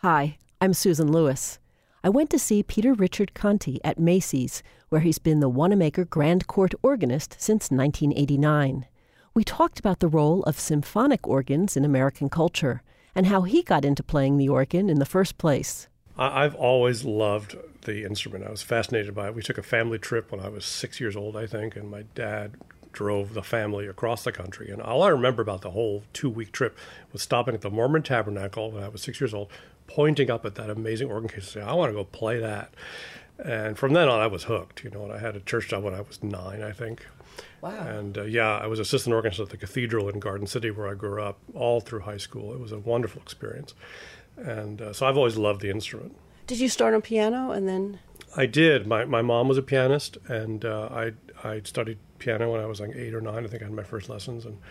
Hi, I'm Susan Lewis. I went to see Peter Richard Conti at Macy's, where he's been the Wanamaker Grand Court organist since 1989. We talked about the role of symphonic organs in American culture and how he got into playing the organ in the first place. I've always loved the instrument. I was fascinated by it. We took a family trip when I was 6 years old, I think, and my dad drove the family across the country. And all I remember about the whole 2-week trip was stopping at the Mormon Tabernacle when I was 6 years old, pointing up at that amazing organ case and saying, I want to go play that. And from then on, I was hooked. And I had a church job when I was 9, I think. Wow. And I was assistant organist at the cathedral in Garden City where I grew up all through high school. It was a wonderful experience. And so I've always loved the instrument. Did you start on piano and then? I did. My mom was a pianist, and I studied piano when I was like 8 or 9. I think I had my first lessons, and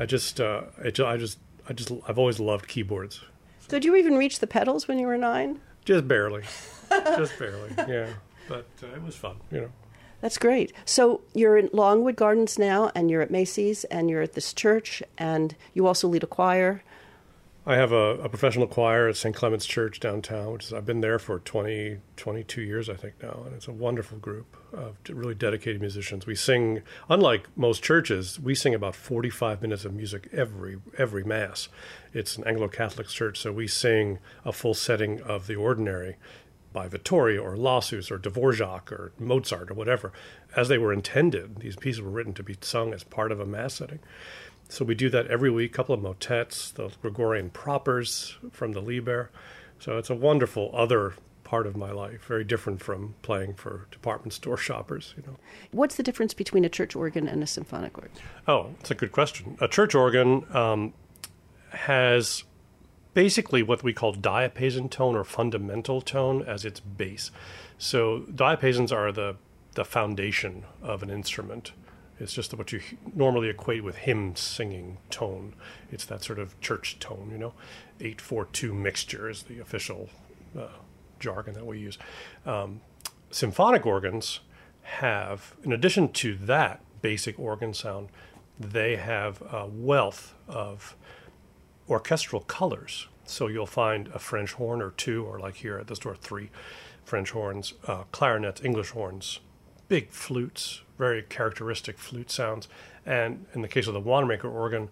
I've always loved keyboards. Did you even reach the pedals when you were 9? Just barely, yeah. But it was fun, That's great. So you're in Longwood Gardens now, and you're at Macy's, and you're at this church, and you also lead a choir. I have a professional choir at St. Clement's Church downtown, I've been there for 22 years, I think now, and it's a wonderful group of really dedicated musicians. We sing, unlike most churches, we sing about 45 minutes of music every Mass. It's an Anglo-Catholic church, so we sing a full setting of the ordinary by Vittoria or Lassus or Dvorak or Mozart or whatever, as they were intended. These pieces were written to be sung as part of a Mass setting. So we do that every week, a couple of motets, the Gregorian propers from the Liber. So it's a wonderful other part of my life, very different from playing for department store shoppers. What's the difference between a church organ and a symphonic organ? Oh, that's a good question. A church organ has basically what we call diapason tone or fundamental tone as its base. So diapasons are the foundation of an instrument. It's just what you normally equate with hymn singing tone. It's that sort of church tone, 8/4/2 mixture is the official jargon that we use. Symphonic organs have, in addition to that basic organ sound, they have a wealth of orchestral colors. So you'll find a French horn or 2, or like here at the store, 3 French horns, clarinets, English horns, big flutes, very characteristic flute sounds, and in the case of the Wanamaker organ,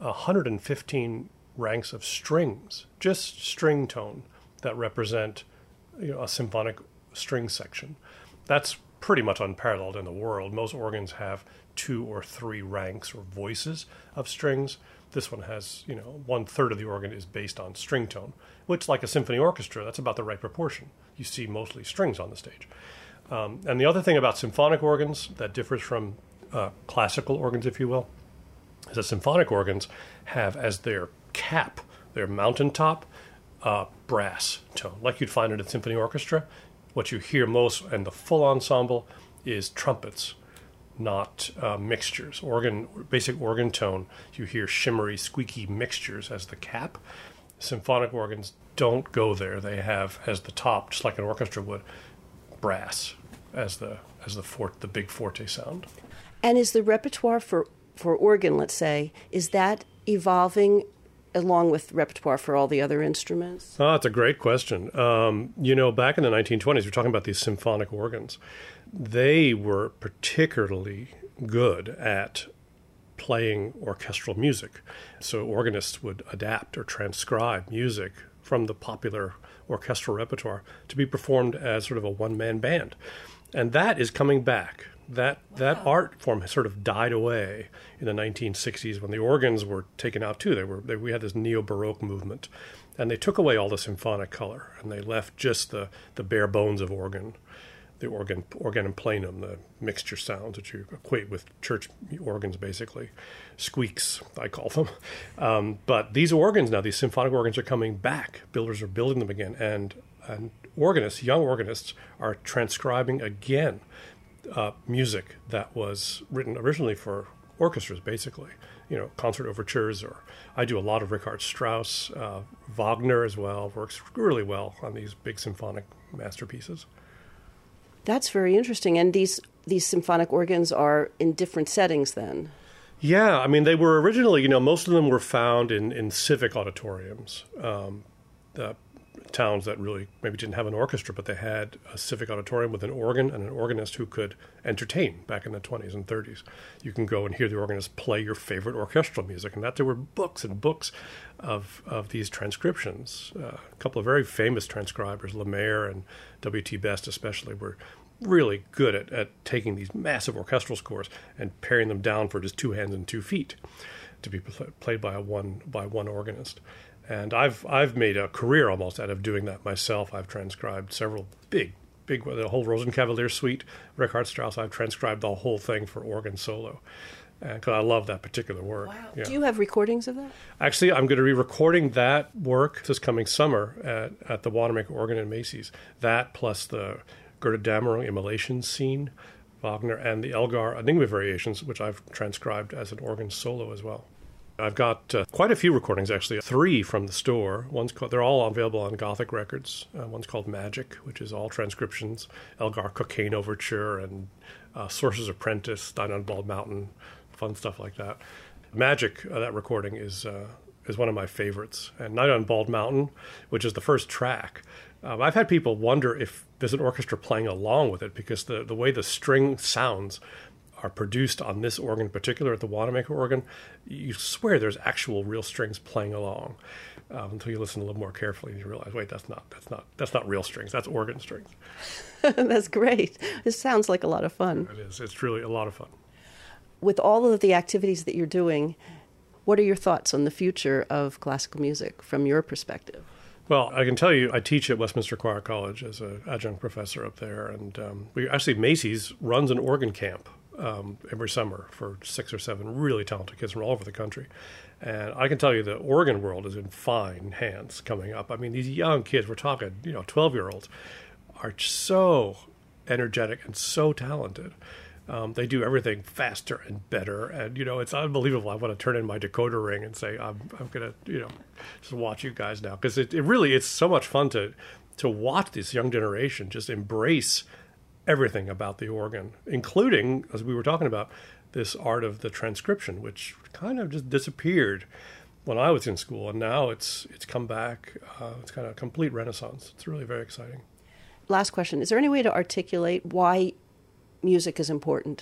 115 ranks of strings, just string tone, that represent a symphonic string section. That's pretty much unparalleled in the world. Most organs have 2 or 3 ranks or voices of strings. This one has, 1/3 of the organ is based on string tone, which, like a symphony orchestra, that's about the right proportion. You see mostly strings on the stage. And the other thing about symphonic organs that differs from classical organs, if you will, is that symphonic organs have as their cap, their mountaintop, brass tone, like you'd find in a symphony orchestra. What you hear most in the full ensemble is trumpets, not mixtures. Basic organ tone, you hear shimmery, squeaky mixtures as the cap. Symphonic organs don't go there. They have as the top, just like an orchestra would, brass as the big forte sound. And is the repertoire for organ, let's say, is that evolving along with repertoire for all the other instruments? Oh, that's a great question. Back in the 1920s, we're talking about these symphonic organs. They were particularly good at playing orchestral music. So organists would adapt or transcribe music from the popular orchestral repertoire to be performed as sort of a one-man band. And that is coming back. That art form has sort of died away in the 1960s when the organs were taken out too. We had this neo-Baroque movement, and they took away all the symphonic color, and they left just the bare bones of organ, the organum planum, the mixture sounds that you equate with church organs, basically. Squeaks, I call them. But these organs now, these symphonic organs are coming back. Builders are building them again, and organists, young organists, are transcribing again music that was written originally for orchestras, basically. Concert overtures, or I do a lot of Richard Strauss. Wagner as well works really well on these big symphonic masterpieces. That's very interesting. And these symphonic organs are in different settings then? Yeah, I mean, they were originally, most of them were found in civic auditoriums. towns that really maybe didn't have an orchestra, but they had a civic auditorium with an organ and an organist who could entertain back in the 20s and 30s. You can go and hear the organist play your favorite orchestral music, and that there were books and books of these transcriptions. A couple of very famous transcribers, Lemaire and W.T. Best especially, were really good at taking these massive orchestral scores and paring them down for just 2 hands and 2 feet to be played by one organist. And I've made a career almost out of doing that myself. I've transcribed several big, the whole Rosenkavalier suite, Richard Strauss. I've transcribed the whole thing for organ solo, because I love that particular work. Wow. Yeah. Do you have recordings of that? Actually, I'm going to be recording that work this coming summer at the Wanamaker Organ in Macy's. That plus the Gerda Damerung Immolation scene, Wagner, and the Elgar Enigma variations, which I've transcribed as an organ solo as well. I've got quite a few recordings, actually. 3 from the store. They're all available on Gothic Records. One's called Magic, which is all transcriptions. Elgar Cocaine Overture and Sorcerer's Apprentice, Died on Bald Mountain, fun stuff like that. Magic, that recording is one of my favorites. And Night on Bald Mountain, which is the first track. I've had people wonder if there's an orchestra playing along with it, because the way the string sounds are produced on this organ in particular, at the Wanamaker organ, you swear there's actual real strings playing along, until you listen a little more carefully and you realize, wait, that's not real strings, that's organ strings. That's great. This sounds like a lot of fun. It is. It's really a lot of fun. With all of the activities that you're doing, what are your thoughts on the future of classical music from your perspective? Well, I can tell you, I teach at Westminster Choir College as an adjunct professor up there, and Macy's runs an organ camp every summer for 6 or 7 really talented kids from all over the country. And I can tell you the organ world is in fine hands coming up. I mean, these young kids, we're talking, 12-year-olds, are so energetic and so talented. They do everything faster and better, and it's unbelievable. I want to turn in my decoder ring and say I'm going to just watch you guys now, because it's so much fun to watch this young generation just embrace everything about the organ, including, as we were talking about, this art of the transcription, which kind of just disappeared when I was in school, and now it's come back. It's kind of a complete renaissance. It's really very exciting. Last question: is there any way to articulate why music is important?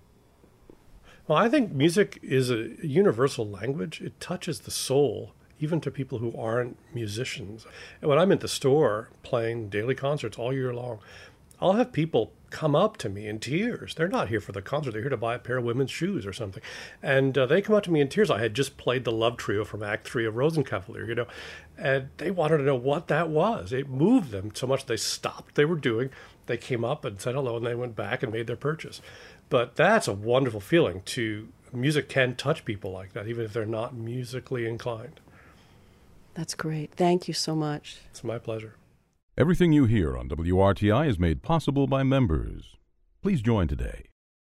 Well, I think music is a universal language. It touches the soul, even to people who aren't musicians. And when I'm at the store playing daily concerts all year long, I'll have people come up to me in tears. They're not here for the concert. They're here to buy a pair of women's shoes or something. And they come up to me in tears. I had just played the Love Trio from Act 3 of Rosenkavalier, and they wanted to know what that was. It moved them so much they stopped what they were doing. They came up and said hello, and they went back and made their purchase. But that's a wonderful feeling. Music can touch people like that, even if they're not musically inclined. That's great. Thank you so much. It's my pleasure. Everything you hear on WRTI is made possible by members. Please join today